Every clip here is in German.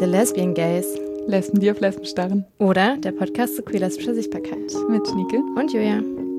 The Lesbian Gays. Lesben, die auf Lesben starren. Oder der Podcast zu queer-lesbischer Sichtbarkeit. Mit Schnieke und Julia.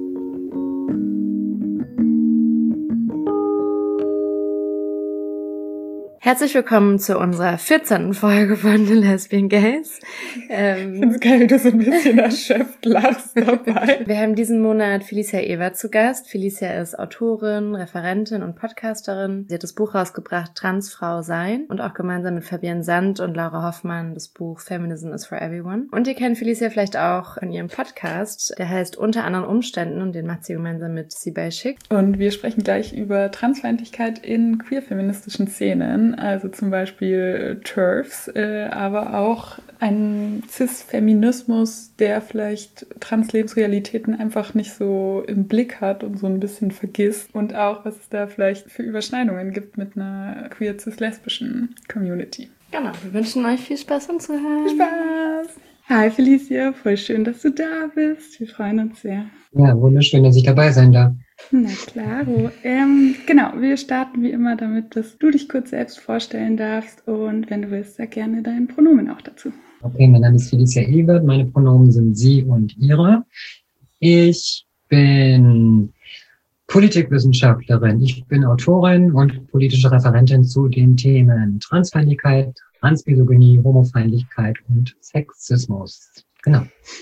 Herzlich willkommen zu unserer 14. Folge von The Lesbian Gays. Ich finde es geil, wie du so ein bisschen erschöpft lachst dabei. Wir haben diesen Monat Felicia Ewert zu Gast. Felicia ist Autorin, Referentin und Podcasterin. Sie hat das Buch rausgebracht, Transfrau sein, und auch gemeinsam mit Fabienne Sand und Laura Hoffmann das Buch Feminism is for Everyone. Und ihr kennt Felicia vielleicht auch in ihrem Podcast, der heißt Unter anderen Umständen, und den macht sie gemeinsam mit Sibel Schick. Und wir sprechen gleich über Transfeindlichkeit in queer-feministischen Szenen, also zum Beispiel TERFs, aber auch einen Cis-Feminismus, der vielleicht Trans-Lebensrealitäten einfach nicht so im Blick hat und so ein bisschen vergisst. Und auch, was es da vielleicht für Überschneidungen gibt mit einer queer-cis-lesbischen Community. Genau, wir wünschen euch viel Spaß beim Zuhören. Viel Spaß! Hi Felicia, voll schön, dass du da bist. Wir freuen uns sehr. Ja, wunderschön, dass ich dabei sein darf. Na klaro. Genau, wir starten wie immer damit, dass du dich kurz selbst vorstellen darfst und wenn du willst, sag gerne dein Pronomen auch dazu. Okay, mein Name ist Felicia Ewert, meine Pronomen sind sie und ihre. Ich bin Politikwissenschaftlerin, ich bin Autorin und politische Referentin zu den Themen Transfeindlichkeit, Transmisogynie, Homofeindlichkeit und Sexismus. Genau.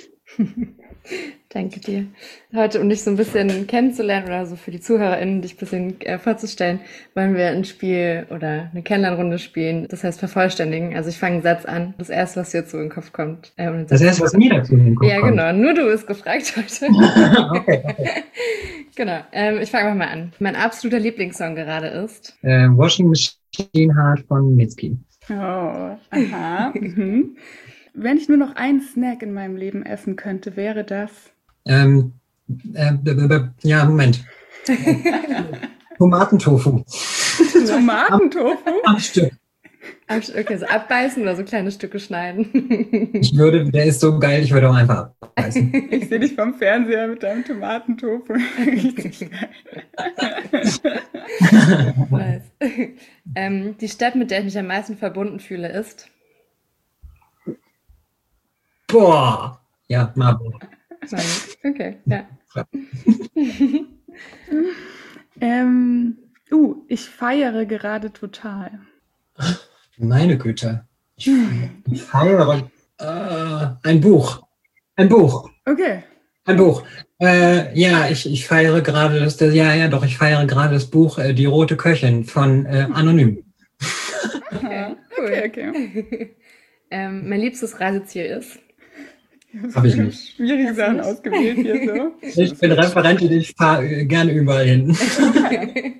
Danke dir. Heute, um dich so ein bisschen kennenzulernen oder so für die ZuhörerInnen, dich ein bisschen vorzustellen, wollen wir ein Spiel oder eine Kennenlernrunde spielen. Das heißt vervollständigen. Also ich fange einen Satz an. Das Erste, was dir dazu in den Kopf kommt. Das Erste, was mir dazu in den Kopf kommt? Ja, genau. Nur du bist gefragt heute. Okay. Genau. Ich fange einfach mal an. Mein absoluter Lieblingssong gerade ist Washing Machine Heart von Mitski. Oh, aha. Mhm. Wenn ich nur noch einen Snack in meinem Leben essen könnte, wäre das? Ja, Moment. Tomatentofu. Tomatentofu? Am Stück. Okay, so abbeißen oder so kleine Stücke schneiden. Der ist so geil, ich würde auch einfach abbeißen. Ich sehe dich vom Fernseher mit deinem Tomatentofu. Richtig geil. Nice. Die Stadt, mit der ich mich am meisten verbunden fühle, ist? Boah. Ja, Marburg. Okay, ja. Ich feiere gerade total. Meine Güte. Ich feiere ein Buch. Ein Buch. Okay. Ein Buch. Ich feiere gerade ich feiere gerade das Buch Die Rote Köchin von Anonym. Okay, cool. Okay. Mein liebstes Reiseziel ist? Habe ich nicht. Schwierige Sachen ausgewählt hier so. Ich bin Referentin, ich fahre gerne überall hin. Okay.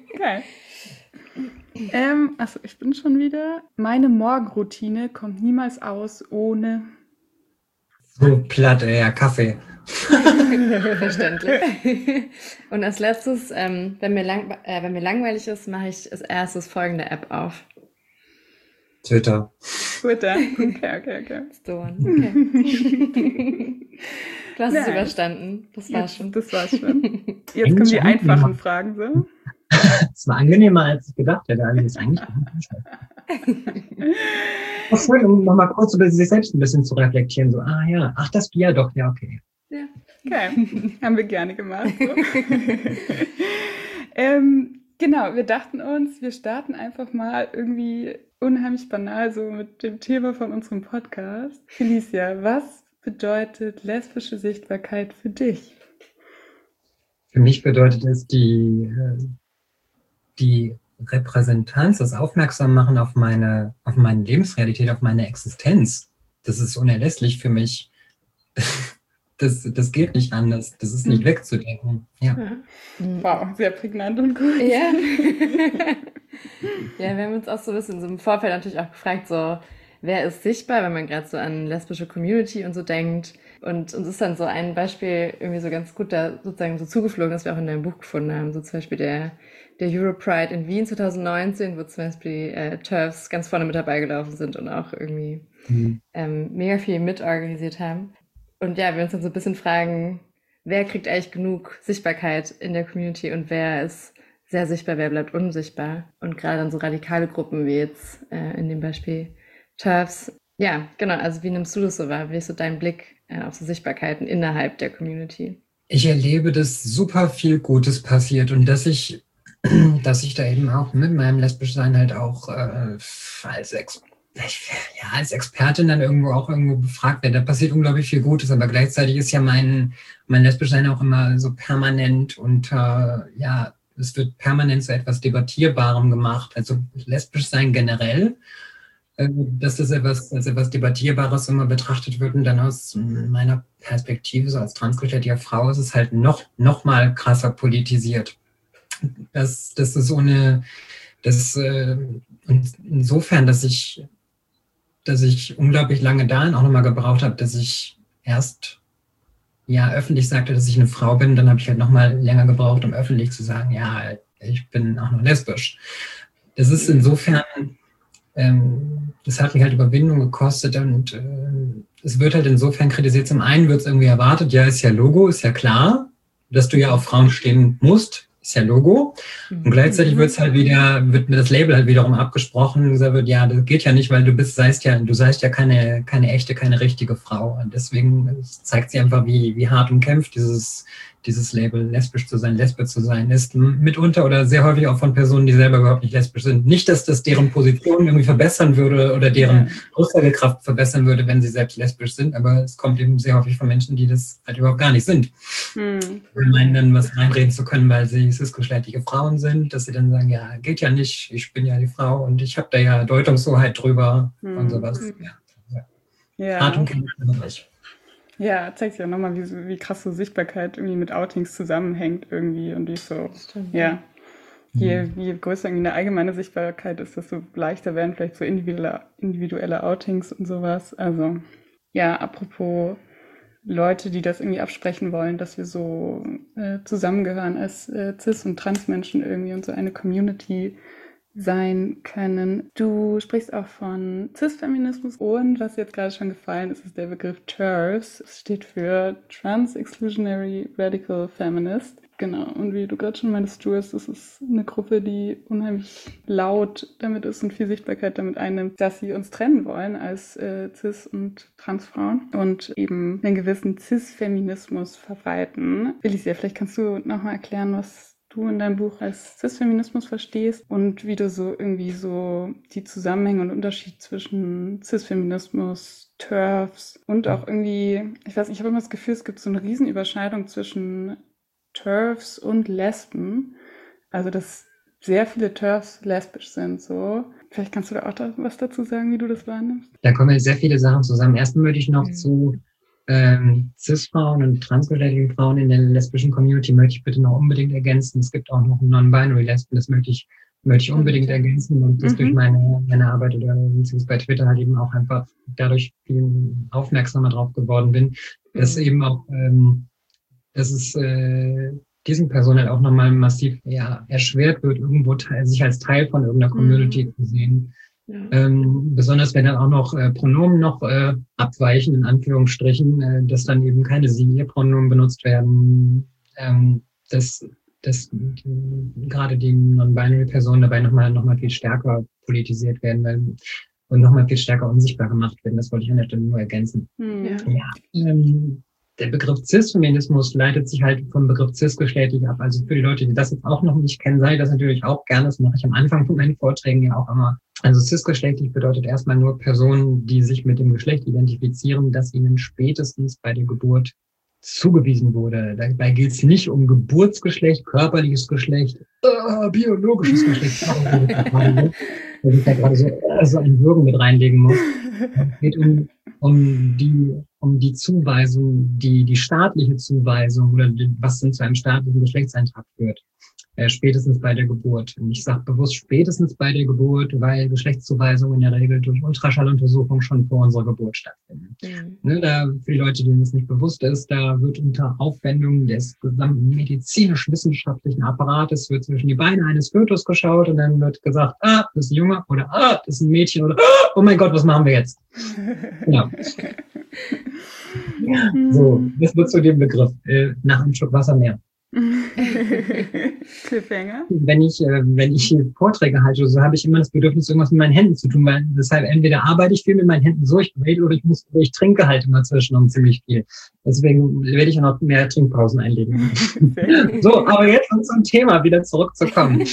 Ich bin schon wieder. Meine Morgenroutine kommt niemals aus ohne... So platt, Kaffee. Verständlich. Und als letztes, wenn mir langweilig ist, mache ich als erstes folgende App auf. Twitter. Okay. That's the one. Okay. Du hast es überstanden. Das war's schon. Jetzt kommen die einfachen Fragen so. Das war angenehmer, als ich gedacht hätte. Was schön, um nochmal kurz über sich selbst ein bisschen zu reflektieren. So, das Bier doch, ja, okay. Ja. Okay, haben wir gerne gemacht. So. Genau, wir dachten uns, wir starten einfach mal irgendwie unheimlich banal so mit dem Thema von unserem Podcast. Felicia, was bedeutet lesbische Sichtbarkeit für dich? Für mich bedeutet es die Repräsentanz, das Aufmerksammachen auf meine Lebensrealität, auf meine Existenz. Das ist unerlässlich für mich. Das geht nicht anders. Das ist nicht wegzudenken. Ja. Wow, sehr prägnant und gut. Ja. Ja, wir haben uns auch so ein bisschen so im Vorfeld natürlich auch gefragt, so, wer ist sichtbar, wenn man gerade so an lesbische Community und so denkt. Und uns ist dann so ein Beispiel irgendwie so ganz gut da sozusagen so zugeflogen, dass wir auch in deinem Buch gefunden haben. So zum Beispiel der Europride in Wien 2019, wo zum Beispiel TERFs ganz vorne mit dabei gelaufen sind und auch irgendwie mega viel mitorganisiert haben. Und ja, wir uns dann so ein bisschen fragen, wer kriegt eigentlich genug Sichtbarkeit in der Community und wer ist sehr sichtbar, wer bleibt unsichtbar. Und gerade dann so radikale Gruppen wie jetzt in dem Beispiel TERFs Ja, genau. Also wie nimmst du das so wahr? Wie ist so dein Blick auf so Sichtbarkeiten innerhalb der Community? Ich erlebe, dass super viel Gutes passiert und dass ich da eben auch mit meinem Lesbischsein halt auch als Expertin dann irgendwo befragt werde. Da passiert unglaublich viel Gutes, aber gleichzeitig ist ja mein Lesbischsein auch immer so permanent und es wird permanent zu etwas Debattierbarem gemacht. Also Lesbischsein generell, dass das als etwas Debattierbares immer betrachtet wird und dann aus meiner Perspektive, so als transgeschlechtliche Frau, ist es halt noch mal krasser politisiert. Das ist so und insofern, dass ich unglaublich lange dahin auch nochmal gebraucht habe, dass ich erst öffentlich sagte, dass ich eine Frau bin, dann habe ich halt nochmal länger gebraucht, um öffentlich zu sagen, ja, ich bin auch noch lesbisch. Das ist insofern, das hat mich halt Überwindung gekostet und es wird halt insofern kritisiert. Zum einen wird es irgendwie erwartet, ja, ist ja Logo, ist ja klar, dass du ja auf Frauen stehen musst, ist ja Logo. Und gleichzeitig wird mir das Label halt wiederum abgesprochen und gesagt wird, ja, das geht ja nicht, weil du seist ja keine echte, keine richtige Frau. Und deswegen zeigt sie einfach, wie hart umkämpft dieses Label, lesbisch zu sein ist, mitunter oder sehr häufig auch von Personen, die selber überhaupt nicht lesbisch sind. Nicht, dass das deren Position irgendwie verbessern würde oder deren Aussagekraft verbessern würde, wenn sie selbst lesbisch sind, aber es kommt eben sehr häufig von Menschen, die das halt überhaupt gar nicht sind. Und meinen dann, was reinreden zu können, weil sie cisgeschlechtliche Frauen sind, dass sie dann sagen, ja, geht ja nicht, ich bin ja die Frau und ich habe da ja Deutungshoheit drüber und sowas. Hart umkämpft nicht. Ja, zeigt sich auch nochmal, wie krass so Sichtbarkeit irgendwie mit Outings zusammenhängt irgendwie und wie so, je größer irgendwie eine allgemeine Sichtbarkeit ist, desto leichter werden vielleicht so individuelle Outings und sowas. Also, ja, apropos Leute, die das irgendwie absprechen wollen, dass wir so zusammengehören als Cis- und Transmenschen irgendwie und so eine Community sein können. Du sprichst auch von Cis-Feminismus und was jetzt gerade schon gefallen ist, ist der Begriff TERFs. Es steht für Trans-Exclusionary Radical Feminist. Genau, und wie du gerade schon meintest, das ist eine Gruppe, die unheimlich laut damit ist und viel Sichtbarkeit damit einnimmt, dass sie uns trennen wollen als Cis- und Transfrauen und eben einen gewissen Cis-Feminismus verbreiten. Felicia, vielleicht kannst du nochmal erklären, was du in deinem Buch als Cis-Feminismus verstehst und wie du so irgendwie so die Zusammenhänge und Unterschied zwischen Cis-Feminismus, TERFs und auch irgendwie, ich weiß nicht, ich habe immer das Gefühl, es gibt so eine Riesenüberschneidung zwischen TERFs und Lesben. Also, dass sehr viele TERFs lesbisch sind, so. Vielleicht kannst du da auch was dazu sagen, wie du das wahrnimmst? Da kommen sehr viele Sachen zusammen. Erstmal würde ich noch zu Cis-Frauen und transgeschlechtlichen Frauen in der lesbischen Community möchte ich bitte noch unbedingt ergänzen. Es gibt auch noch Non-Binary Lesben, das möchte ich unbedingt ergänzen und das durch meine Arbeit oder beziehungsweise bei Twitter halt eben auch einfach dadurch viel aufmerksamer drauf geworden bin, dass eben auch, dass es diesen Personen halt auch nochmal massiv erschwert wird, irgendwo sich als Teil von irgendeiner Community zu sehen. Ja. Besonders wenn dann auch noch Pronomen noch abweichen, in Anführungsstrichen, dass dann eben keine Sie-Ihr-Pronomen benutzt werden, dass gerade die Non-Binary-Personen dabei nochmal viel stärker politisiert werden und nochmal viel stärker unsichtbar gemacht werden. Das wollte ich an der Stelle nur ergänzen. Der Begriff Cis-Feminismus leitet sich halt vom Begriff cisgeschlechtlich ab. Also für die Leute, die das jetzt auch noch nicht kennen, sage ich das natürlich auch gerne. Das mache ich am Anfang von meinen Vorträgen ja auch immer. Also cisgeschlechtlich bedeutet erstmal nur Personen, die sich mit dem Geschlecht identifizieren, das ihnen spätestens bei der Geburt zugewiesen wurde. Dabei geht es nicht um Geburtsgeschlecht, körperliches Geschlecht, biologisches Geschlecht. Weil ich da gerade so ein Würgen mit reinlegen muss. Es geht um die Zuweisung, die staatliche Zuweisung oder was denn zu einem staatlichen Geschlechtseintrag führt. Spätestens bei der Geburt. Und ich sage bewusst spätestens bei der Geburt, weil Geschlechtszuweisungen in der Regel durch Ultraschalluntersuchung schon vor unserer Geburt stattfinden. Da, für die Leute, denen es nicht bewusst ist, da wird unter Aufwendung des gesamten medizinisch-wissenschaftlichen Apparates wird zwischen die Beine eines Fötus geschaut und dann wird gesagt, das ist ein Junge oder das ist ein Mädchen oder oh mein Gott, was machen wir jetzt? Genau. So, das wird zu dem Begriff. Nach einem Schluck Wasser mehr. Cliffhanger. Wenn ich Vorträge halte, so habe ich immer das Bedürfnis, irgendwas mit meinen Händen zu tun, weil deshalb entweder arbeite ich viel mit meinen Händen so, ich rede, oder ich trinke halt immer zwischendurch ziemlich viel. Deswegen werde ich auch noch mehr Trinkpausen einlegen. So, aber jetzt zum Thema wieder zurückzukommen.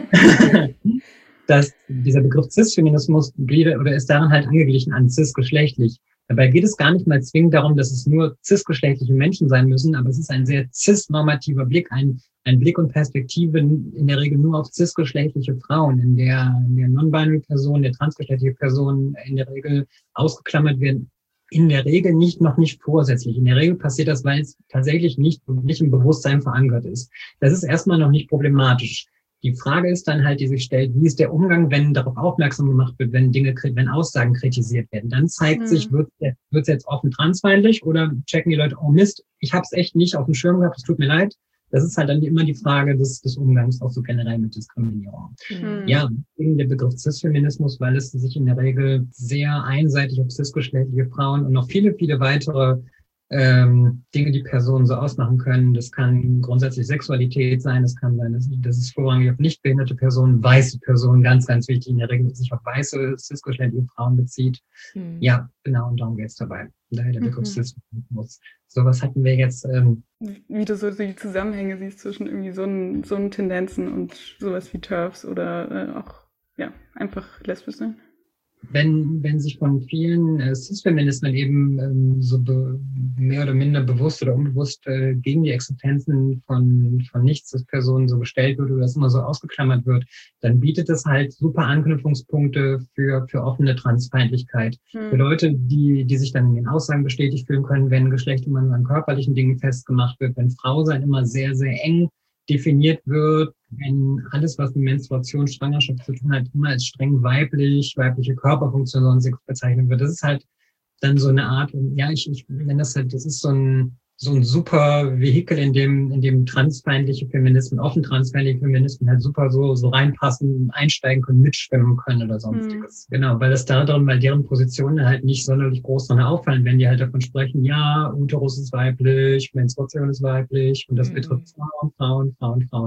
Dass dieser Begriff Cis-Feminismus ist daran halt angeglichen an cis-geschlechtlich. Dabei geht es gar nicht mal zwingend darum, dass es nur cis-geschlechtliche Menschen sein müssen, aber es ist ein sehr cis-normativer Blick, ein Blick und Perspektive in der Regel nur auf cis-geschlechtliche Frauen, in der non-binary Person, der transgeschlechtliche Person in der Regel ausgeklammert werden. In der Regel noch nicht vorsätzlich. In der Regel passiert das, weil es tatsächlich nicht im Bewusstsein verankert ist. Das ist erstmal noch nicht problematisch. Die Frage ist dann halt, die sich stellt, wie ist der Umgang, wenn darauf aufmerksam gemacht wird, wenn Aussagen kritisiert werden? Dann zeigt sich, wird es jetzt offen transfeindlich oder checken die Leute, oh Mist, ich habe es echt nicht auf dem Schirm gehabt, es tut mir leid. Das ist halt dann immer die Frage des Umgangs auch so generell mit Diskriminierung. Ja, wegen der Begriff Cis-Feminismus, weil es sich in der Regel sehr einseitig auf cis-geschlechtliche Frauen und noch viele, viele weitere Dinge, die Personen so ausmachen können. Das kann grundsätzlich Sexualität sein, das kann sein, dass es vorrangig auf nicht behinderte Personen, weiße Personen, ganz, ganz wichtig, in der Regel sich auf weiße, cis-geschlechtliche Frauen bezieht. Ja, genau, und darum geht es dabei. Daher der Begriff Cis-Feminismus. Sowas hatten wir jetzt. Wie du so die Zusammenhänge siehst zwischen irgendwie so einen Tendenzen und sowas wie TERFs oder auch, ja, einfach lesbisch sein. Wenn sich von vielen Cis-Feministen eben mehr oder minder bewusst oder unbewusst gegen die Existenzen von Nicht-Cis-Personen so gestellt wird oder das immer so ausgeklammert wird, dann bietet es halt super Anknüpfungspunkte für offene Transfeindlichkeit. Für Leute, die sich dann in den Aussagen bestätigt fühlen können, wenn Geschlecht immer nur an körperlichen Dingen festgemacht wird, wenn Frau sein immer sehr, sehr eng definiert wird, wenn alles, was mit Menstruation, Schwangerschaft zu tun hat, immer als streng weibliche Körperfunktion sonst bezeichnet wird. Das ist halt dann so eine Art, ja, ich nenne das halt, das ist so ein super Vehikel, in dem transfeindliche Feministen, offen transfeindliche Feministen halt super so reinpassen, einsteigen können, mitschwimmen können oder sonstiges. Genau, weil deren Positionen halt nicht sonderlich groß dran auffallen, wenn die halt davon sprechen, ja, Uterus ist weiblich, Menstruation ist weiblich und das betrifft Frauen.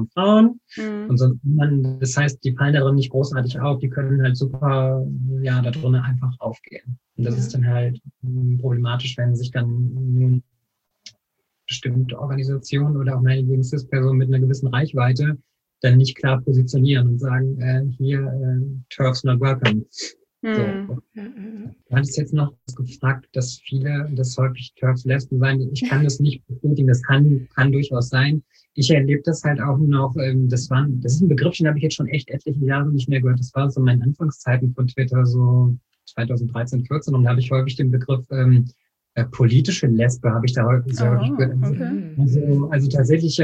Und sonst das heißt, die fallen darin nicht großartig auf, die können halt super, ja, da drinnen einfach aufgehen. Und das ist dann halt problematisch, wenn sich dann bestimmte Organisationen oder auch meinetwegen CIS-Personen mit einer gewissen Reichweite dann nicht klar positionieren und sagen, TERFs not welcome. So. Du hattest jetzt noch gefragt, dass häufig TERFs Lesben sein. Ich kann das nicht bestätigen, das kann durchaus sein. Ich erlebe das halt auch noch, das ist ein Begriff, den habe ich jetzt schon echt etliche Jahre nicht mehr gehört. Das war so meine Anfangszeiten von Twitter, so 2013, 14, und da habe ich häufig den Begriff politische Lesbe habe ich da häufig gehört. Okay. Also tatsächlich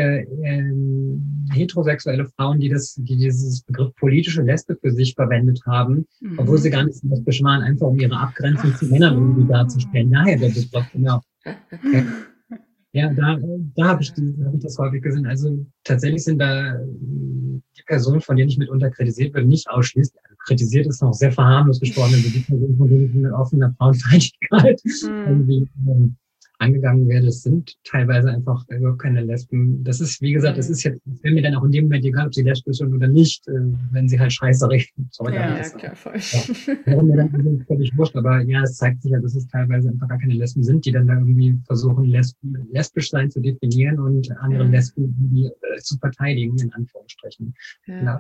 heterosexuelle Frauen, die dieses Begriff politische Lesbe für sich verwendet haben, obwohl sie gar nicht so lesbisch waren, einfach um ihre Abgrenzung zu Männern irgendwie darzustellen. Daher der Begriff, genau. Okay. Ja, da habe ich das häufig gesehen. Also tatsächlich sind da die Personen, von denen ich mitunter kritisiert werde, nicht ausschließlich. Also kritisiert ist noch sehr verharmlos gesprochen, also die Personen, von denen ich mit offener Frauenfeindlichkeit irgendwie angegangen werde, das sind teilweise einfach überhaupt keine Lesben. Das ist, wie gesagt, das ist jetzt, das wäre mir dann auch in dem Moment egal, ob sie lesbisch sind oder nicht, wenn sie halt Scheiße reden. Sorry, ja, klar, voll. Ja. Wäre mir dann völlig wurscht, aber ja, es zeigt sich ja, dass es teilweise einfach gar keine Lesben sind, die dann da irgendwie versuchen, lesbisch sein zu definieren und andere Lesben irgendwie zu verteidigen, in Anführungsstrichen. Ja.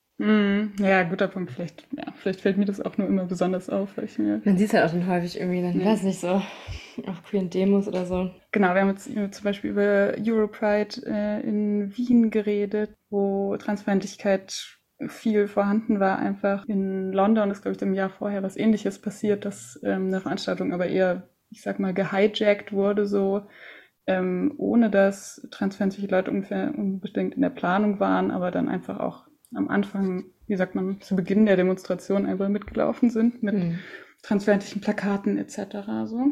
Ja, guter Punkt. Vielleicht fällt mir das auch nur immer besonders auf, weil ich mir... Man sieht es halt auch dann häufig irgendwie, dann weiß nicht, so auf queeren Demos oder so. Genau, wir haben jetzt zum Beispiel über Europride in Wien geredet, wo Transfeindlichkeit viel vorhanden war einfach. In London ist, glaube ich, im Jahr vorher was Ähnliches passiert, dass eine Veranstaltung aber eher, ich sag mal, gehijackt wurde, so ohne dass transfeindliche Leute ungefähr unbedingt in der Planung waren, aber dann einfach auch am Anfang, wie sagt man, zu Beginn der Demonstration einfach mitgelaufen sind mit transfeindlichen Plakaten etc. so.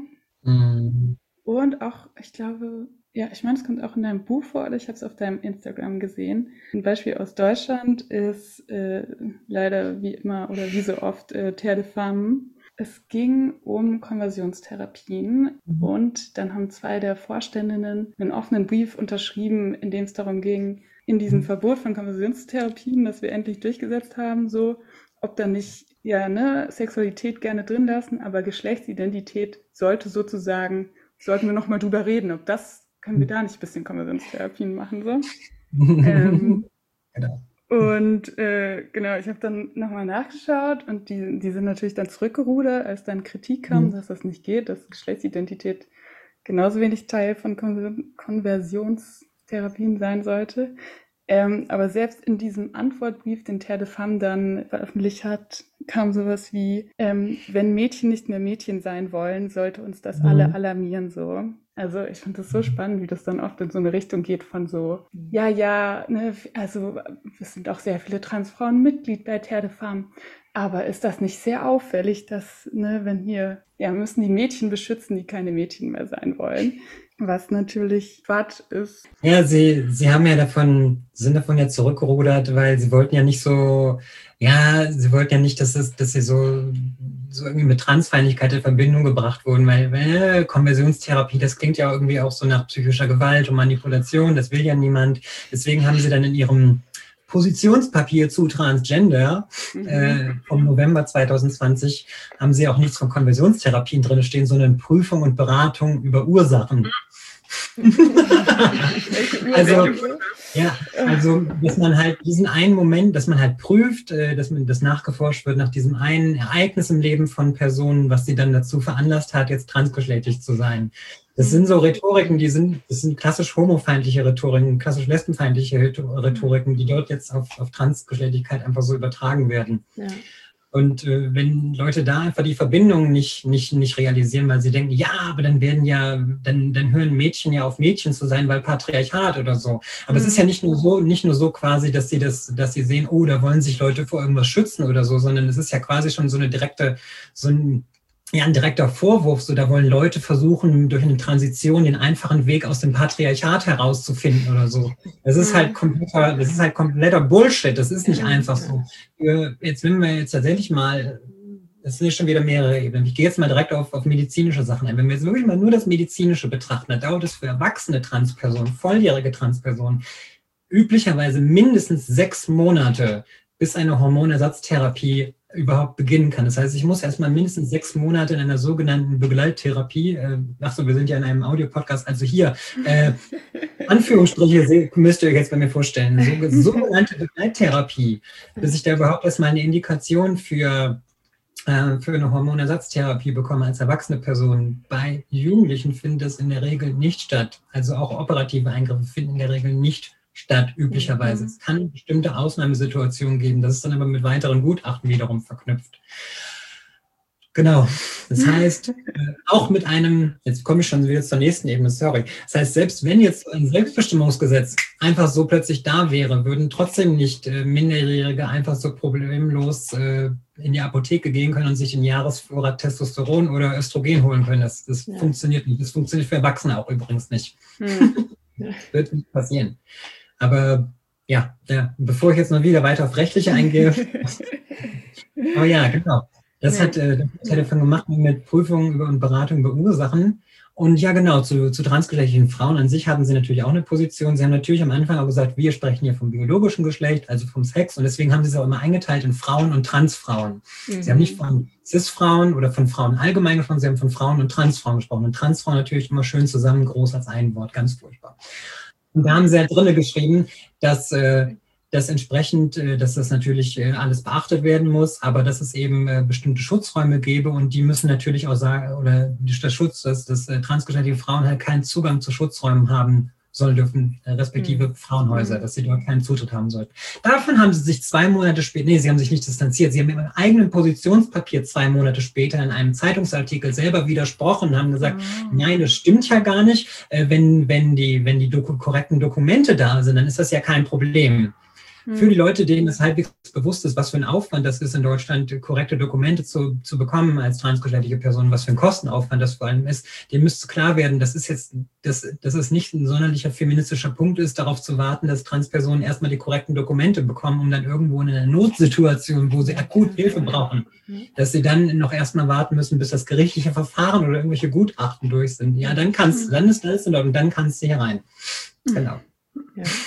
Und auch, ich glaube, ja, ich meine, es kommt auch in deinem Buch vor, oder ich habe es auf deinem Instagram gesehen. Ein Beispiel aus Deutschland ist leider wie immer oder wie so oft Terre de Femme. Es ging um Konversionstherapien und dann haben 2 der Vorständinnen einen offenen Brief unterschrieben, in dem es darum ging, in diesem Verbot von Konversionstherapien, das wir endlich durchgesetzt haben, so, ob da nicht, Sexualität gerne drin lassen, aber Geschlechtsidentität sollten wir nochmal drüber reden, können wir da nicht ein bisschen Konversionstherapien machen, so. Genau. Und genau, ich habe dann nochmal nachgeschaut und die sind natürlich dann zurückgerudert, als dann Kritik kam, dass das nicht geht, dass Geschlechtsidentität genauso wenig Teil von Konversionstherapien sein sollte. Aber selbst in diesem Antwortbrief, den Terre de Femme dann veröffentlicht hat, kam sowas wie, wenn Mädchen nicht mehr Mädchen sein wollen, sollte uns das alle alarmieren, so. Also ich finde das so spannend, wie das dann oft in so eine Richtung geht von so, also es sind auch sehr viele Transfrauen Mitglied bei Terre de Femme, aber ist das nicht sehr auffällig, dass, wenn hier, müssen die Mädchen beschützen, die keine Mädchen mehr sein wollen, was natürlich Quatsch ist. Ja, sie haben ja sind davon ja zurückgerudert, weil sie wollten ja nicht dass sie so irgendwie mit Transfeindlichkeit in Verbindung gebracht wurden, weil Konversionstherapie, das klingt ja irgendwie auch so nach psychischer Gewalt und Manipulation, das will ja niemand. Deswegen haben sie dann in ihrem Positionspapier zu Transgender vom November 2020 haben sie auch nichts von Konversionstherapien drin stehen, sondern Prüfung und Beratung über Ursachen. Also, dass man halt diesen einen Moment, dass man halt prüft, dass nachgeforscht wird nach diesem einen Ereignis im Leben von Personen, was sie dann dazu veranlasst hat, jetzt transgeschlechtlich zu sein. Das sind so Rhetoriken, das sind klassisch homofeindliche Rhetoriken, klassisch lesbenfeindliche Rhetoriken, die dort jetzt auf Transgeschlechtlichkeit einfach so übertragen werden. Ja. Und wenn Leute da einfach die Verbindung nicht realisieren, weil sie denken, aber dann dann hören Mädchen ja auf Mädchen zu sein, weil Patriarchat oder so. Aber es ist ja nicht nur so quasi, dass sie sehen, da wollen sich Leute vor irgendwas schützen oder so, sondern es ist ja quasi schon ein direkter Vorwurf, da wollen Leute versuchen, durch eine Transition den einfachen Weg aus dem Patriarchat herauszufinden oder so. Das ist halt kompletter Bullshit, das ist nicht einfach so. Jetzt wenn wir jetzt tatsächlich mal, das sind schon wieder mehrere Ebenen, ich gehe jetzt mal direkt auf medizinische Sachen ein. Wenn wir jetzt wirklich mal nur das Medizinische betrachten, dann dauert es für erwachsene Transpersonen, volljährige Transpersonen, üblicherweise mindestens 6 Monate, bis eine Hormonersatztherapie überhaupt beginnen kann. Das heißt, ich muss erstmal mindestens 6 Monate in einer sogenannten Begleittherapie, wir sind ja in einem Audiopodcast, also hier, Anführungsstriche müsst ihr euch jetzt bei mir vorstellen, sogenannte Begleittherapie, bis ich da überhaupt erstmal eine Indikation für eine Hormonersatztherapie bekomme als erwachsene Person. Bei Jugendlichen findet das in der Regel nicht statt. Also auch operative Eingriffe finden in der Regel nicht statt, üblicherweise. Es kann bestimmte Ausnahmesituationen geben, das ist dann aber mit weiteren Gutachten wiederum verknüpft. Genau, das heißt, auch mit jetzt komme ich schon wieder zur nächsten Ebene, sorry. Das heißt, selbst wenn jetzt ein Selbstbestimmungsgesetz einfach so plötzlich da wäre, würden trotzdem nicht Minderjährige einfach so problemlos in die Apotheke gehen können und sich einen Jahresvorrat Testosteron oder Östrogen holen können. Das funktioniert nicht. Das funktioniert für Erwachsene auch übrigens nicht. Wird nicht passieren. Aber bevor ich jetzt noch wieder weiter auf rechtliche eingehe. Aber genau. Das hat Telefon gemacht mit Prüfungen und Beratung über Ursachen. Und zu transgeschlechtlichen Frauen an sich haben sie natürlich auch eine Position. Sie haben natürlich am Anfang auch gesagt, wir sprechen hier vom biologischen Geschlecht, also vom Sex. Und deswegen haben sie es auch immer eingeteilt in Frauen und Transfrauen. Sie haben nicht von Cis-Frauen oder von Frauen allgemein gesprochen, sie haben von Frauen und Transfrauen gesprochen. Und Transfrauen natürlich immer schön zusammen, groß als ein Wort, ganz furchtbar. Und da haben sie halt drinne geschrieben, dass das natürlich alles beachtet werden muss, aber dass es eben bestimmte Schutzräume gäbe und die müssen natürlich auch sagen, oder der Schutz, dass transgeschlechtliche Frauen halt keinen Zugang zu Schutzräumen haben sollen dürfen, respektive Frauenhäuser, dass sie dort keinen Zutritt haben sollten. Davon haben sie sich 2 Monate später, sie haben sich nicht distanziert, sie haben im eigenen Positionspapier 2 Monate später in einem Zeitungsartikel selber widersprochen und haben gesagt, nein, das stimmt ja gar nicht, wenn die korrekten Dokumente da sind, dann ist das ja kein Problem. Für die Leute, denen es halbwegs bewusst ist, was für ein Aufwand das ist, in Deutschland korrekte Dokumente zu bekommen als transgeschlechtliche Person, was für ein Kostenaufwand das vor allem ist, dem müsste klar werden, dass es nicht ein sonderlicher feministischer Punkt ist, darauf zu warten, dass Transpersonen erstmal die korrekten Dokumente bekommen, um dann irgendwo in einer Notsituation, wo sie akut Hilfe brauchen, dass sie dann noch erstmal warten müssen, bis das gerichtliche Verfahren oder irgendwelche Gutachten durch sind. Ja, dann ist alles in Ordnung, dann kannst du hier rein. Genau. Ja.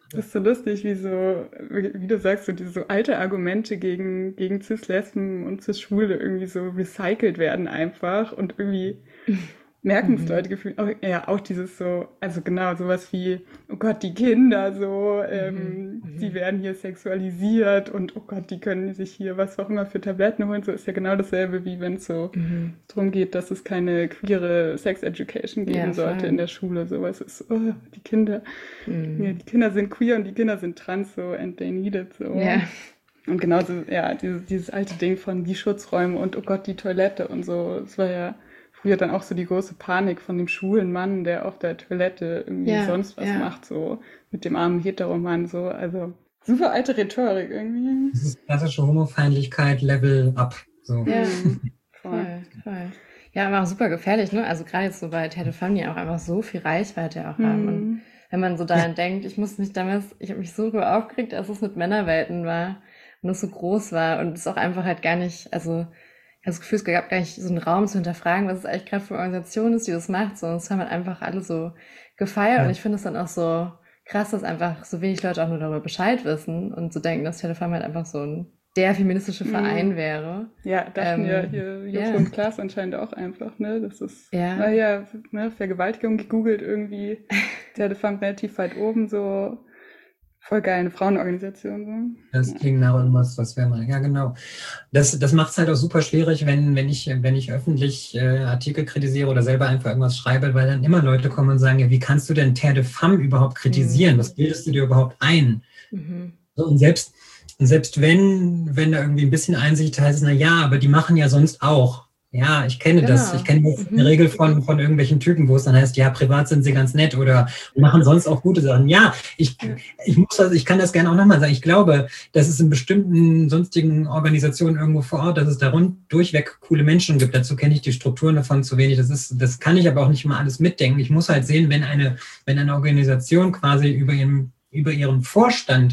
Das ist so lustig, wie du sagst, so diese so alte Argumente gegen Cis-Lesben und Cis-Schwule irgendwie so recycelt werden einfach und irgendwie merken es Leute gefühlt. Auch dieses so, also genau, sowas wie, oh Gott, die Kinder so, die werden hier sexualisiert und oh Gott, die können sich hier was auch immer für Tabletten holen. So ist ja genau dasselbe, wie wenn es so darum geht, dass es keine queere Sex-Education geben sollte in der Schule. Sowas ist, oh, die Kinder, ja, die Kinder sind queer und die Kinder sind trans so and they need it so. Ja. Und genauso, ja, dieses alte Ding von die Schutzräume und oh Gott, die Toilette und so, das war ja früher dann auch so die große Panik von dem schwulen Mann, der auf der Toilette irgendwie sonst was macht, so mit dem armen Heteromann, so, also super alte Rhetorik irgendwie. Das ist klassische Homofeindlichkeit, Level up. So. Ja, voll. Ja, aber auch super gefährlich, ne? Also gerade jetzt so bei Tate Family auch einfach so viel Reichweite auch haben. Und wenn man so daran denkt, ich habe mich so darüber aufgeregt, als es mit Männerwelten war und es so groß war und es auch einfach halt gar nicht, also ich habe das Gefühl, es gab gar nicht so einen Raum zu hinterfragen, was es eigentlich gerade für eine Organisation ist, die das macht. So, und es haben halt einfach alle so gefeiert. Und ich finde es dann auch so krass, dass einfach so wenig Leute auch nur darüber Bescheid wissen und so denken, dass Telefam halt einfach so der feministische Verein wäre. Ja, dachten ja hier Joko und Klaas anscheinend auch einfach, ne? Das ist, naja, ne, Vergewaltigung gegoogelt irgendwie, Telefam relativ weit oben, so voll geil, eine Frauenorganisation. So. Das klingt nach irgendwas, was wäre mal. Ja, genau. Das macht es halt auch super schwierig, wenn ich öffentlich Artikel kritisiere oder selber einfach irgendwas schreibe, weil dann immer Leute kommen und sagen, ja, wie kannst du denn Terre de Femme überhaupt kritisieren? Was bildest du dir überhaupt ein? So, und selbst wenn da irgendwie ein bisschen Einsicht heißt, na ja, aber die machen ja sonst auch. Ja, ich kenne das. Ich kenne das in der Regel von irgendwelchen Typen, wo es dann heißt, ja, privat sind sie ganz nett oder machen sonst auch gute Sachen. Ja, ich kann das gerne auch nochmal sagen. Ich glaube, dass es in bestimmten sonstigen Organisationen irgendwo vor Ort, dass es da durchweg coole Menschen gibt. Dazu kenne ich die Strukturen davon zu wenig. Das kann ich aber auch nicht immer alles mitdenken. Ich muss halt sehen, wenn eine Organisation quasi über ihren Vorstand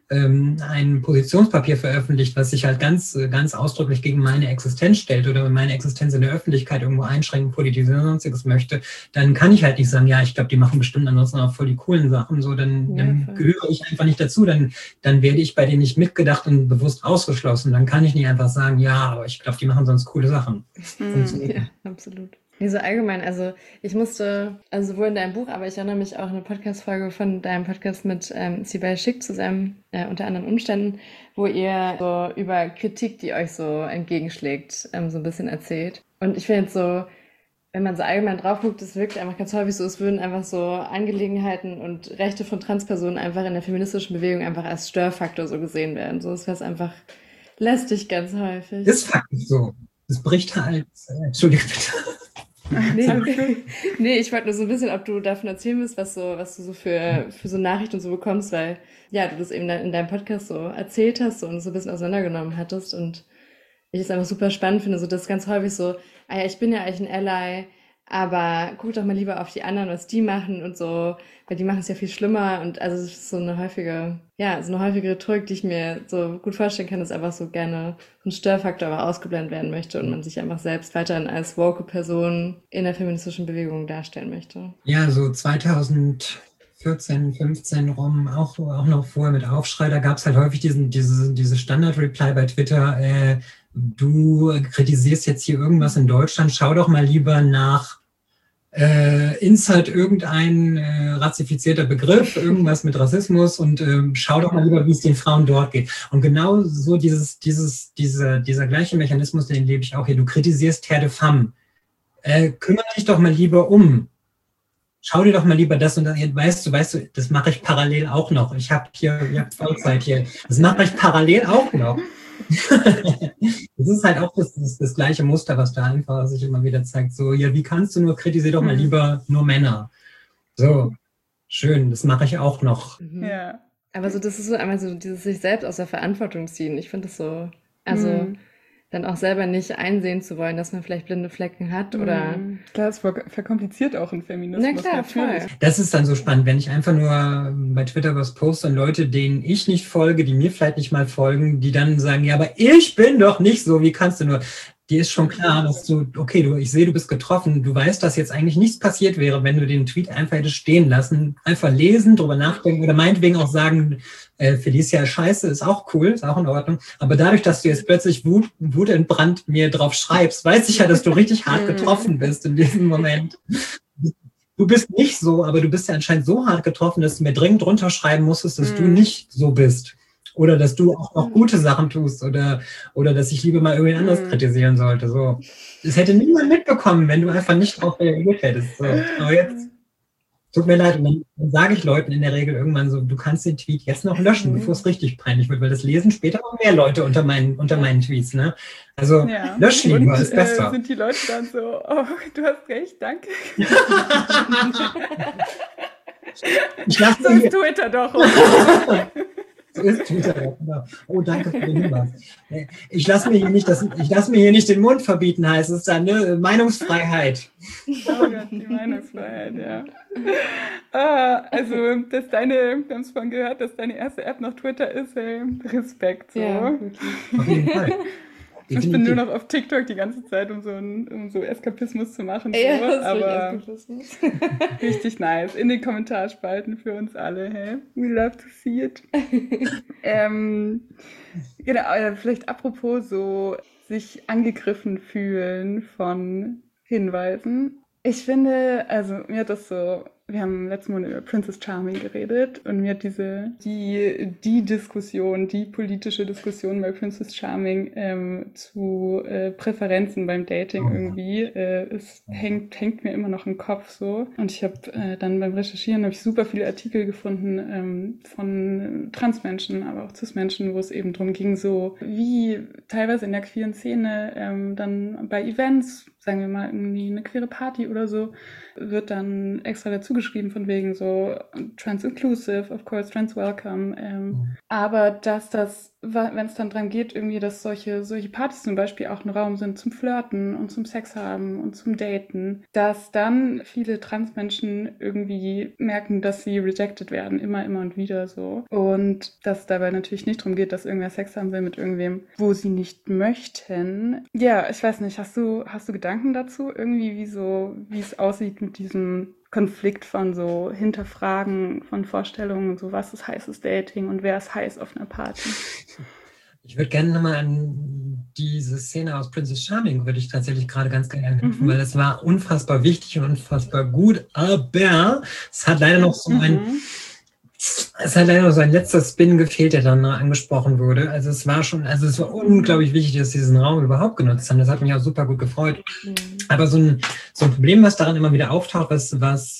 ein Positionspapier veröffentlicht, was sich halt ganz, ganz ausdrücklich gegen meine Existenz stellt oder meine Existenz in der Öffentlichkeit irgendwo einschränken, politisieren und sonstiges möchte, dann kann ich halt nicht sagen, ja, ich glaube, die machen bestimmt ansonsten auch voll die coolen Sachen, so, dann gehöre ich einfach nicht dazu, dann werde ich bei denen nicht mitgedacht und bewusst ausgeschlossen, dann kann ich nicht einfach sagen, ja, aber ich glaube, die machen sonst coole Sachen. Ja, absolut. Nee, so allgemein, also ich musste, also sowohl in deinem Buch, aber ich erinnere mich auch an eine Podcast-Folge von deinem Podcast mit Sibel Schick zusammen, unter anderen Umständen, wo ihr so über Kritik, die euch so entgegenschlägt, so ein bisschen erzählt. Und ich finde jetzt so, wenn man so allgemein drauf guckt, es wirkt einfach ganz häufig so, es würden einfach so Angelegenheiten und Rechte von Transpersonen einfach in der feministischen Bewegung einfach als Störfaktor so gesehen werden. So, es wäre einfach lästig ganz häufig. Das ist faktisch so. Das bricht halt, Entschuldigung bitte. Nee, ich wollte nur so ein bisschen, ob du davon erzählen willst, was du so für so Nachrichten so bekommst, weil ja, du das eben in deinem Podcast so erzählt hast und so ein bisschen auseinandergenommen hattest und ich es einfach super spannend finde, so das ganz häufig so, ja, ich bin ja eigentlich ein Ally, aber guck doch mal lieber auf die anderen, was die machen und so, weil die machen es ja viel schlimmer und also es ist so eine häufige Rhetorik, die ich mir so gut vorstellen kann, dass einfach so gerne ein Störfaktor aber ausgeblendet werden möchte und man sich einfach selbst weiterhin als woke Person in der feministischen Bewegung darstellen möchte. Ja, so 2014, 15 rum, auch noch vorher mit Aufschrei, da gab es halt häufig diese Standard-Reply bei Twitter, du kritisierst jetzt hier irgendwas in Deutschland, schau doch mal lieber nach insert irgendein rassifizierter Begriff, irgendwas mit Rassismus und schau doch mal lieber, wie es den Frauen dort geht. Und genau so dieser gleiche Mechanismus, den lebe ich auch hier. Du kritisierst Terre de Femme. Kümmere dich doch mal lieber um. Schau dir doch mal lieber das und das. Weißt du, das mache ich parallel auch noch. Ich habe Vollzeit hier. Das mache ich parallel auch noch. Das ist halt auch das gleiche Muster, was da einfach sich immer wieder zeigt. So, ja, wie kannst du nur, kritisier doch mal lieber nur Männer. So, schön, das mache ich auch noch. Ja. Aber so, das ist so einmal so dieses sich selbst aus der Verantwortung ziehen. Ich finde das so, also dann auch selber nicht einsehen zu wollen, dass man vielleicht blinde Flecken hat oder... Klar, es verkompliziert auch einen Feminismus. Na klar, voll. Das ist dann so spannend, wenn ich einfach nur bei Twitter was poste und Leute, denen ich nicht folge, die mir vielleicht nicht mal folgen, die dann sagen, ja, aber ich bin doch nicht so, wie kannst du nur... dir ist schon klar, dass ich sehe, du bist getroffen, du weißt, dass jetzt eigentlich nichts passiert wäre, wenn du den Tweet einfach hättest stehen lassen, einfach lesen, drüber nachdenken oder meinetwegen auch sagen, Felicia, scheiße, ist auch cool, ist auch in Ordnung. Aber dadurch, dass du jetzt plötzlich wutentbrannt mir drauf schreibst, weiß ich ja, dass du richtig hart getroffen bist in diesem Moment. Du bist nicht so, aber du bist ja anscheinend so hart getroffen, dass du mir dringend runterschreiben musstest, dass du nicht so bist. Oder dass du auch noch gute Sachen tust oder dass ich lieber mal irgendwen anderes kritisieren sollte. So. Das hätte niemand mitbekommen, wenn du einfach nicht drauf reagiert hättest. So. Aber jetzt, tut mir leid, und dann sage ich Leuten in der Regel irgendwann so, du kannst den Tweet jetzt noch löschen, bevor es richtig peinlich wird, weil das lesen später noch mehr Leute unter meinen Tweets. Ne? Also lösch lieber, ist besser. Sind die Leute dann so, oh, du hast recht, danke. So ist Twitter doch. So ist Twitter. Oh, danke für den Hinweis. Ich lasse mir hier nicht den Mund verbieten, heißt es dann, ne? Meinungsfreiheit. Oh Gott, die Meinungsfreiheit, ja. Also, wir haben es vorhin gehört, dass deine erste App noch Twitter ist, hey, Respekt. So. Ja, auf jeden Fall. Ich bin nur noch auf TikTok die ganze Zeit, um so Eskapismus zu machen. So. Ja, das ist aber Eskapismus. richtig nice. In den Kommentarspalten für uns alle. Hey, we love to see it. Genau, vielleicht apropos so sich angegriffen fühlen von Hinweisen. Ich finde, also mir hat das so, wir haben letzten Monat über Princess Charming geredet und mir hat die Diskussion, die politische Diskussion bei Princess Charming zu Präferenzen beim Dating irgendwie, es hängt mir immer noch im Kopf so. Und ich habe dann beim Recherchieren super viele Artikel gefunden von Transmenschen, aber auch Cis-Menschen, wo es eben darum ging, so wie teilweise in der queeren Szene dann bei Events, sagen wir mal irgendwie eine queere Party oder so, wird dann extra dazu geschrieben von wegen so trans-inclusive, of course, trans-welcome. Aber dass das, wenn es dann dran geht, irgendwie, dass solche Partys zum Beispiel auch ein Raum sind zum Flirten und zum Sex haben und zum Daten, dass dann viele Transmenschen irgendwie merken, dass sie rejected werden, immer und wieder so. Und dass es dabei natürlich nicht darum geht, dass irgendwer Sex haben will mit irgendwem, wo sie nicht möchten. Ja, ich weiß nicht, hast du Gedanken dazu? Irgendwie, wie es aussieht mit diesem Konflikt von so Hinterfragen von Vorstellungen und so, was ist heißes Dating und wer ist heiß auf einer Party? Ich würde gerne nochmal an diese Szene aus Princess Charming würde ich tatsächlich gerade ganz gerne anknüpfen, weil das war unfassbar wichtig und unfassbar gut, aber es hat leider noch so ein letzter Spin gefehlt, der dann angesprochen wurde. Also es war unglaublich wichtig, dass sie diesen Raum überhaupt genutzt haben. Das hat mich auch super gut gefreut. Aber so ein Problem, was daran immer wieder auftaucht, was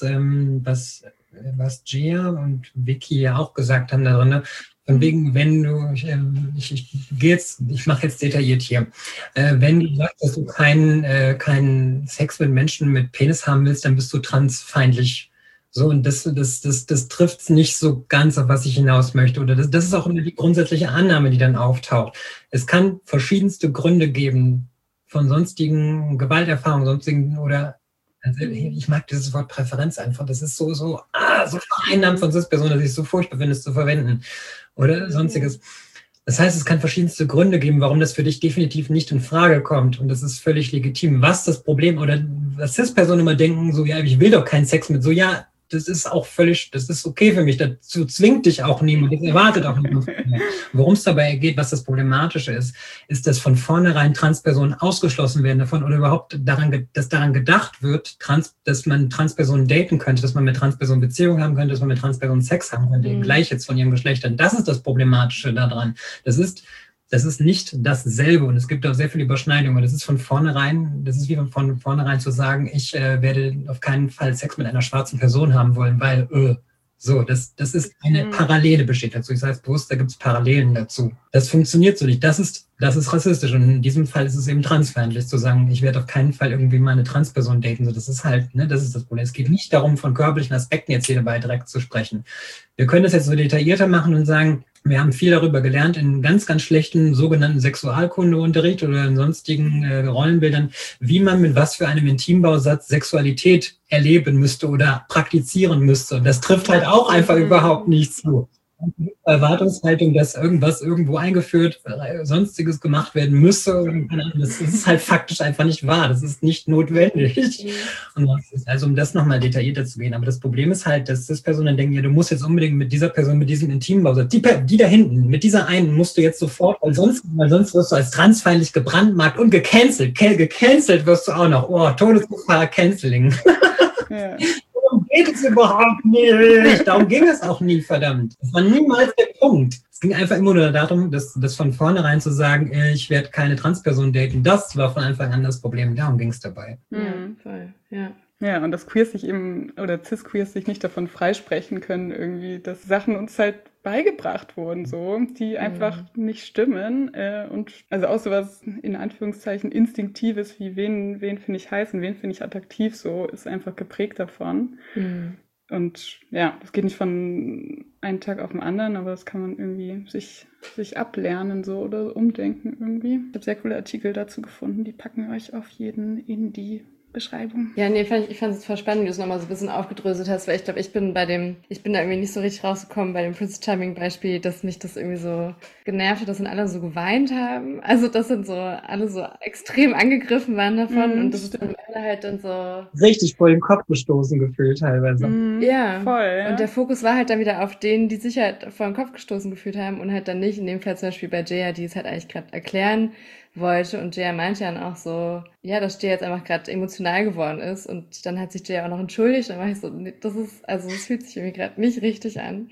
Gia und Vicky ja auch gesagt haben da drin, ne? Von wegen, wenn du, ich mache jetzt detailliert hier, wenn du sagst, dass du keinen Sex mit Menschen mit Penis haben willst, dann bist du transfeindlich. So, und das trifft es nicht so ganz, auf was ich hinaus möchte. Oder das ist auch immer die grundsätzliche Annahme, die dann auftaucht. Es kann verschiedenste Gründe geben von sonstigen Gewalterfahrungen, also ich mag dieses Wort Präferenz einfach. Das ist so vereinnahmt von Cis-Personen, dass ich es so furchtbar finde, es zu verwenden. Oder sonstiges. Das heißt, es kann verschiedenste Gründe geben, warum das für dich definitiv nicht in Frage kommt. Und das ist völlig legitim. Was das Problem, oder was Cis-Personen immer denken, so, ja, ich will doch keinen Sex mit, so, ja, das ist auch das ist okay für mich. Dazu zwingt dich auch niemand, das erwartet auch niemand. Worum es dabei geht, was das Problematische ist, dass von vornherein Transpersonen ausgeschlossen werden davon oder überhaupt dass daran gedacht wird, dass man Transpersonen daten könnte, dass man mit Transpersonen Beziehungen haben könnte, dass man mit Transpersonen Sex haben könnte, gleich jetzt von ihrem Geschlecht. Das ist das Problematische daran. Das ist nicht dasselbe und es gibt auch sehr viele Überschneidungen. Das ist wie von vornherein zu sagen, ich werde auf keinen Fall Sex mit einer schwarzen Person haben wollen, weil das ist eine Parallele besteht dazu. Ich sage bewusst, da gibt es Parallelen dazu. Das funktioniert so nicht. Das ist rassistisch und in diesem Fall ist es eben transfeindlich zu sagen, ich werde auf keinen Fall irgendwie mal eine Transperson daten. So, das ist halt, ne, das ist das Problem. Es geht nicht darum, von körperlichen Aspekten jetzt hier dabei direkt zu sprechen. Wir können das jetzt so detaillierter machen und sagen, wir haben viel darüber gelernt in ganz, ganz schlechten sogenannten Sexualkundeunterricht oder in sonstigen Rollenbildern, wie man mit was für einem Intimbausatz Sexualität erleben müsste oder praktizieren müsste. Und das trifft halt auch einfach überhaupt nicht zu. Erwartungshaltung, dass irgendwas irgendwo eingeführt, sonstiges gemacht werden müsse. Und das ist halt faktisch einfach nicht wahr. Das ist nicht notwendig. Und das ist, also um das nochmal detaillierter zu gehen. Aber das Problem ist halt, dass das Personen denken, ja, du musst jetzt unbedingt mit dieser Person, mit diesem Intimbau, die da hinten, mit dieser einen musst du jetzt sofort, weil sonst wirst du als transfeindlich gebrandmarkt und gecancelt. Gecancelt wirst du auch noch. Oh, Todesgefahr, Canceling. Ja. Darum geht es überhaupt nicht. Darum ging es auch nie, verdammt. Das war niemals der Punkt. Es ging einfach immer nur darum, das von vornherein zu sagen, ich werde keine Transperson daten. Das war von Anfang an das Problem. Darum ging es dabei. Ja, voll. Ja. Ja, und dass Queers sich eben, oder Cis-Queers sich nicht davon freisprechen können, irgendwie, dass Sachen uns halt beigebracht wurden, so, die einfach nicht stimmen. Und also auch sowas in Anführungszeichen Instinktives wie wen finde ich heiß und wen finde ich attraktiv, so ist einfach geprägt davon. Und ja, das geht nicht von einem Tag auf den anderen, aber das kann man irgendwie sich ablernen so oder umdenken irgendwie. Ich habe sehr coole Artikel dazu gefunden, die packen wir euch auf jeden in die Beschreibung. Ja, nee, ich fand es voll spannend, wie du es nochmal so ein bisschen aufgedröselt hast, weil ich glaube, ich bin da irgendwie nicht so richtig rausgekommen bei dem Prince Charming Beispiel, dass mich das irgendwie so genervt hat, dass dann alle so geweint haben. Also, dass dann so alle so extrem angegriffen waren davon und das ist dann alle halt dann so richtig vor den Kopf gestoßen gefühlt teilweise. Ja, voll. Ja. Und der Fokus war halt dann wieder auf denen, die sich halt vor den Kopf gestoßen gefühlt haben und halt dann nicht, in dem Fall zum Beispiel bei Jaya, die es halt eigentlich gerade erklären wollte und Jaya meinte dann auch so, ja, dass Jaya jetzt einfach gerade emotional geworden ist und dann hat sich Jaya auch noch entschuldigt und dann war ich so, nee, das fühlt sich irgendwie gerade nicht richtig an.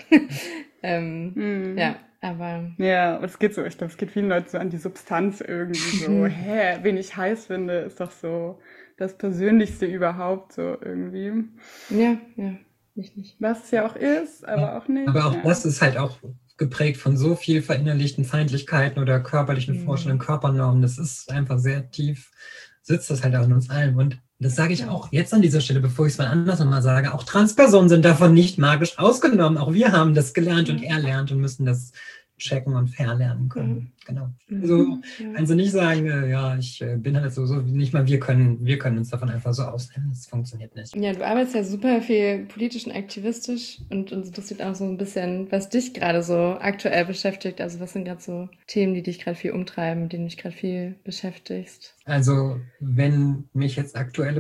Ja, aber... Ja, aber es geht so, ich glaube, es geht vielen Leuten so an die Substanz irgendwie so, wen ich heiß finde, ist doch so das Persönlichste überhaupt so irgendwie. Ja, nicht. Was es ja auch ist, aber auch nicht. Aber auch das ist halt auch geprägt von so viel verinnerlichten Feindlichkeiten oder körperlichen Vorstellungen, Körpernormen. Das ist einfach sehr tief, sitzt das halt auch in uns allen. Und das sage ich auch jetzt an dieser Stelle, bevor ich es mal anders nochmal sage, auch Transpersonen sind davon nicht magisch ausgenommen. Auch wir haben das gelernt und erlernt und müssen das checken und verlernen können. Genau. Also nicht sagen, ich bin halt so, nicht mal wir können uns davon einfach so ausnehmen. Das funktioniert nicht. Ja, du arbeitest ja super viel politisch und aktivistisch und uns interessiert auch so ein bisschen, was dich gerade so aktuell beschäftigt. Also was sind gerade so Themen, die dich gerade viel umtreiben, mit denen du dich gerade viel beschäftigst? Also wenn mich jetzt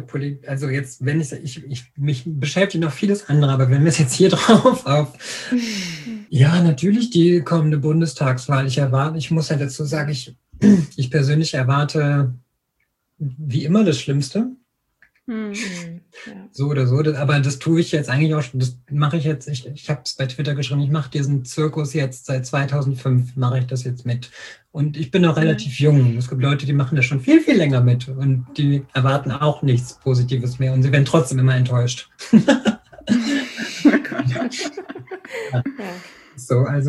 mich beschäftigt noch vieles andere, aber wenn wir es jetzt hier drauf ja, natürlich die kommende Bundestagswahl. Ich muss ja dazu sagen, ich persönlich erwarte wie immer das Schlimmste. So oder so, aber das tue ich jetzt eigentlich auch, das mache ich jetzt, ich habe es bei Twitter geschrieben, ich mache diesen Zirkus jetzt seit 2005, mache ich das jetzt mit. Und ich bin noch relativ jung. Es gibt Leute, die machen das schon viel, viel länger mit und die erwarten auch nichts Positives mehr und sie werden trotzdem immer enttäuscht. So, also,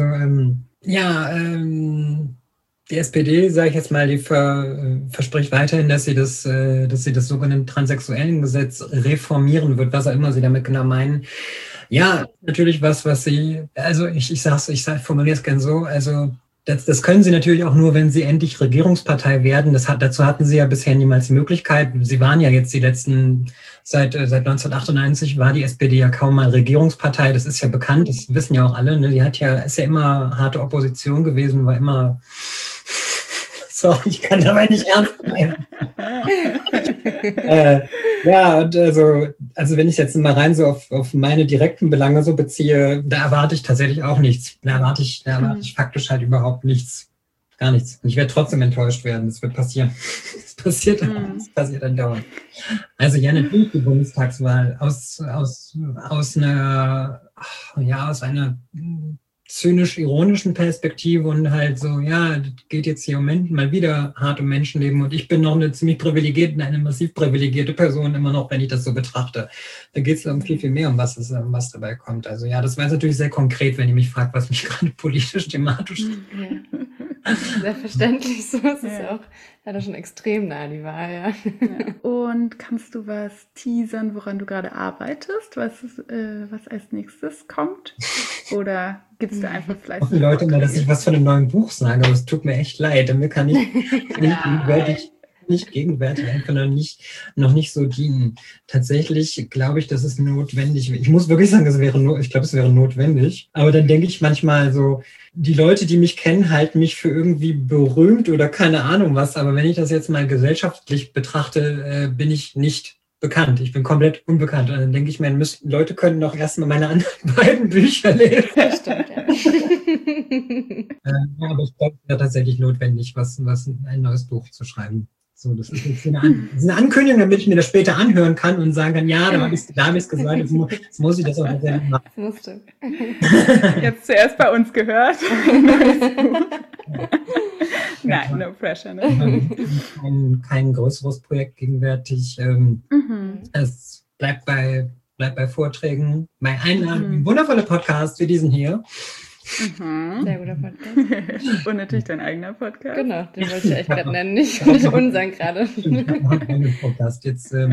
die SPD, sage ich jetzt mal, die verspricht weiterhin, dass sie das sogenannte Transsexuellengesetz reformieren wird, was auch immer sie damit genau meinen. Ja, natürlich was sie, also ich formuliere es gern so, also das können sie natürlich auch nur, wenn sie endlich Regierungspartei werden. Dazu hatten sie ja bisher niemals die Möglichkeit. Sie waren ja jetzt seit 1998 war die SPD ja kaum mal Regierungspartei. Das ist ja bekannt, das wissen ja auch alle. Ne? Ist ja immer harte Opposition gewesen, war immer... Sorry, ich kann dabei nicht ernst nehmen. Und also wenn ich jetzt mal rein so auf meine direkten Belange so beziehe, da erwarte ich tatsächlich auch nichts. Da erwarte ich faktisch halt überhaupt nichts. Gar nichts. Und ich werde trotzdem enttäuscht werden. Das wird passieren. Das passiert andauernd. Also ja, natürlich die Bundestagswahl aus einer zynisch-ironischen Perspektive und halt so, ja, das geht jetzt hier mal wieder hart um Menschenleben und ich bin noch eine massiv privilegierte Person immer noch, wenn ich das so betrachte. Da geht es um viel, viel mehr, um was dabei kommt. Also ja, das war jetzt natürlich sehr konkret, wenn ihr mich fragt, was mich gerade politisch, thematisch... Ja. Selbstverständlich, so ist es ja auch leider schon extrem nah, die Wahl, ja. Und kannst du was teasern, woran du gerade arbeitest, was als nächstes kommt? Oder gibst du einfach fleißig? Leute mal, dass ich was von einem neuen Buch sage, aber es tut mir echt leid. Damit kann ich nicht gegenwärtig, einfach noch nicht so dienen. Tatsächlich glaube ich, dass es notwendig wäre. Ich muss wirklich sagen, ich glaube, es wäre notwendig. Aber dann denke ich manchmal so, die Leute, die mich kennen, halten mich für irgendwie berühmt oder keine Ahnung was. Aber wenn ich das jetzt mal gesellschaftlich betrachte, bin ich nicht bekannt. Ich bin komplett unbekannt. Und dann denke ich mir, Leute können doch erstmal meine anderen beiden Bücher lesen. Das stimmt, ja. Ja, aber ich glaube, es wäre tatsächlich notwendig, ein neues Buch zu schreiben. So, das ist jetzt eine Ankündigung, damit ich mir das später anhören kann und sagen kann, ja, da habe ich es gesagt, jetzt muss ich das auch tatsächlich machen. Das musste. Jetzt zuerst bei uns gehört. Nein, no pressure. Ne? Kein größeres Projekt gegenwärtig. Es bleibt bei Vorträgen, bei Einladungen. Wundervolle Podcasts wie diesen hier. Sehr guter Podcast. Und natürlich dein eigener Podcast. Genau, den wollte ich echt gerade nennen, nicht unseren gerade. Podcast.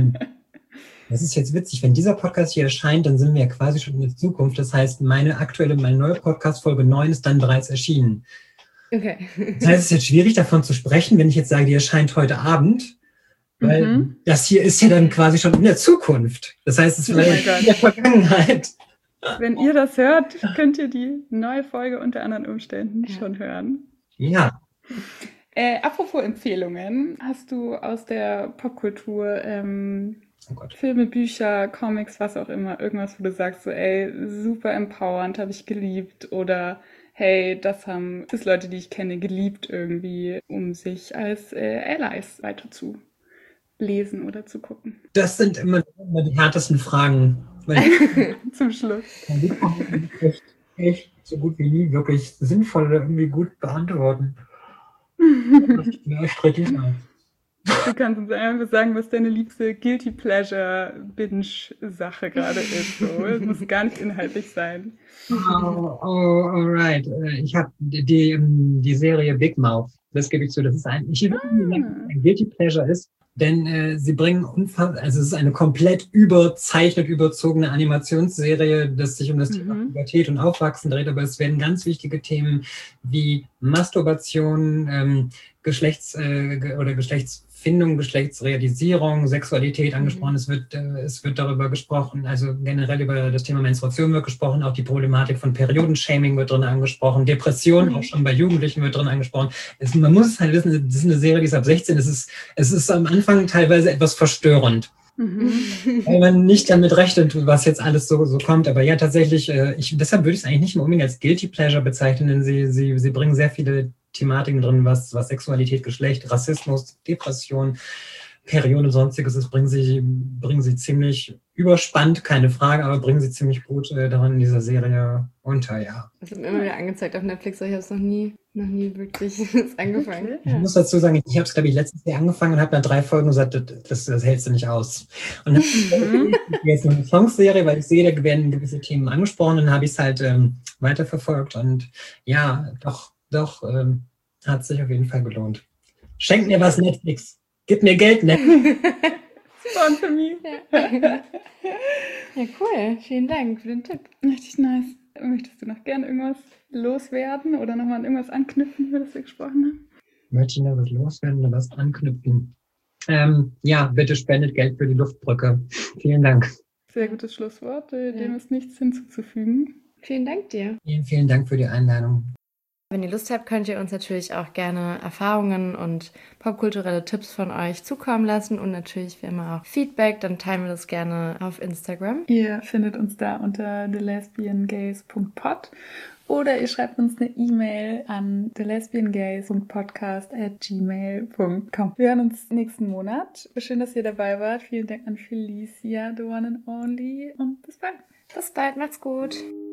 Das ist jetzt witzig, wenn dieser Podcast hier erscheint, dann sind wir ja quasi schon in der Zukunft. Das heißt, meine neue Podcast Folge 9 ist dann bereits erschienen. Okay. Das heißt, es ist jetzt schwierig davon zu sprechen, wenn ich jetzt sage, die erscheint heute Abend, weil das hier ist ja dann quasi schon in der Zukunft. Das heißt, es ist in der Vergangenheit. Wenn ihr das hört, könnt ihr die neue Folge unter anderen Umständen schon hören. Ja. Apropos Empfehlungen, hast du aus der Popkultur Filme, Bücher, Comics, was auch immer, irgendwas, wo du sagst, so ey, super empowernd, habe ich geliebt, oder hey, das haben Leute, die ich kenne, geliebt irgendwie, um sich als Allies weiter zu lesen oder zu gucken? Das sind immer die härtesten Fragen. Zum Schluss. Die kann man echt so gut wie nie wirklich sinnvoll oder irgendwie gut beantworten. Das ist mir strittig aus. Du kannst uns einfach sagen, was deine liebste Guilty Pleasure Binge-Sache gerade ist. So. Es muss gar nicht inhaltlich sein. Alright. Ich habe die Serie Big Mouth. Das gebe ich zu. Das ist ein Guilty Pleasure ist. Denn sie bringen es ist eine komplett überzogene Animationsserie, das sich um das Thema Pubertät und Aufwachsen dreht, aber es werden ganz wichtige Themen wie Masturbation, Geschlechtsfindung, Geschlechtsrealisierung, Sexualität angesprochen. Es wird darüber gesprochen, also generell über das Thema Menstruation wird gesprochen, auch die Problematik von Periodenshaming wird drin angesprochen, Depression auch schon bei Jugendlichen wird drin angesprochen. Man muss es halt wissen, das ist eine Serie, die ist ab 16, es ist am Anfang teilweise etwas verstörend. Weil man nicht damit rechnet, was jetzt alles so kommt. Aber ja, tatsächlich, deshalb würde ich es eigentlich nicht mehr unbedingt als Guilty Pleasure bezeichnen, denn sie bringen sehr viele Thematiken drin, was Sexualität, Geschlecht, Rassismus, Depression, Periode und Sonstiges ist, bringen sie ziemlich überspannt, keine Frage, aber bringen sie ziemlich gut daran in dieser Serie unter, ja. Das wird mir immer wieder angezeigt auf Netflix, aber ich habe es noch nie wirklich angefangen. Ich muss dazu sagen, ich habe es, glaube ich, letztes Jahr angefangen und habe nach 3 Folgen gesagt, das hältst du nicht aus. Und dann jetzt noch eine Songserie, weil ich sehe, da werden gewisse Themen angesprochen, und dann habe ich es halt weiterverfolgt, und ja, doch, hat sich auf jeden Fall gelohnt. Schenkt mir was, Netflix. Gib mir Geld, Netflix. Sponsor me. Ja, cool. Vielen Dank für den Tipp. Richtig nice. Möchtest du noch gerne irgendwas loswerden oder nochmal an irgendwas anknüpfen, über das wir gesprochen haben? Möchte ich noch was loswerden oder was anknüpfen? Ja, bitte spendet Geld für die Luftbrücke. Vielen Dank. Sehr gutes Schlusswort. Dem ist nichts hinzuzufügen. Vielen Dank dir. Vielen Dank für die Einladung. Wenn ihr Lust habt, könnt ihr uns natürlich auch gerne Erfahrungen und popkulturelle Tipps von euch zukommen lassen und natürlich wie immer auch Feedback, dann teilen wir das gerne auf Instagram. Ihr findet uns da unter thelesbiangays.pod oder ihr schreibt uns eine E-Mail an thelesbiangays.podcast@gmail.com. Wir hören uns nächsten Monat. Schön, dass ihr dabei wart. Vielen Dank an Felicia, the one and only, und bis bald. Bis bald, macht's gut.